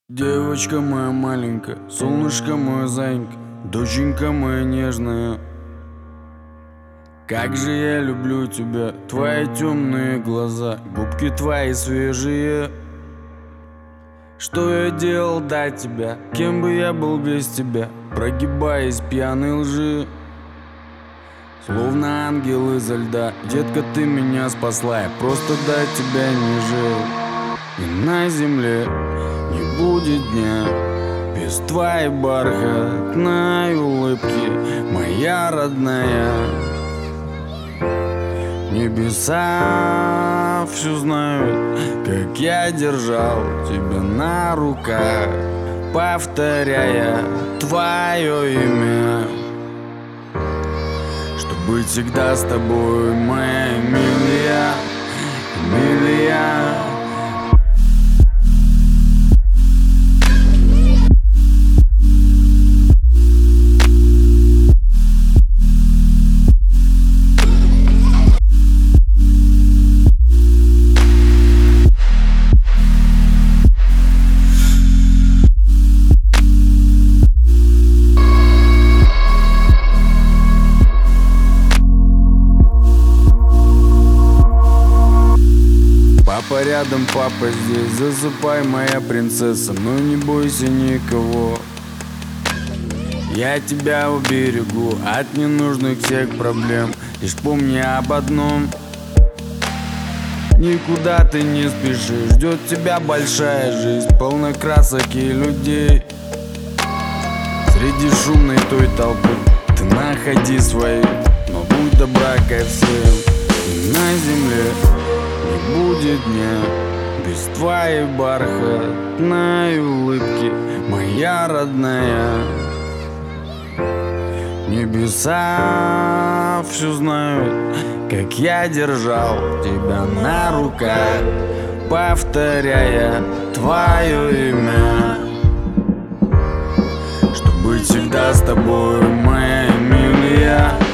Девочка моя маленькая, солнышко мое зайенька, доченька моя нежная. Как же я люблю тебя, твои темные глаза, губки твои свежие. Что я делал до тебя, кем бы я был без тебя, прогибаясь пьяной лжи. Словно ангел изо льда, детка, ты меня спасла, я просто до тебя не жил. И на земле не будет дня без твоей бархатной улыбки, моя родная. Небеса все знают, как я держал тебя на руках, повторяя твое имя, чтобы быть всегда с тобой, моя милая, милая. Папа рядом, папа здесь, засыпай, моя принцесса, но не бойся никого. Я тебя уберегу от ненужных всех проблем, лишь помни об одном: никуда ты не спешишь, ждет тебя большая жизнь, полна красок и людей. Среди шумной той толпы ты находи свои, но будь добра ко всем. И на земле не будет дня без твоей бархатной улыбки, моя родная. Небеса все знают, как я держал тебя на руках, повторяя твое имя, чтобы быть всегда с тобой, моя милая.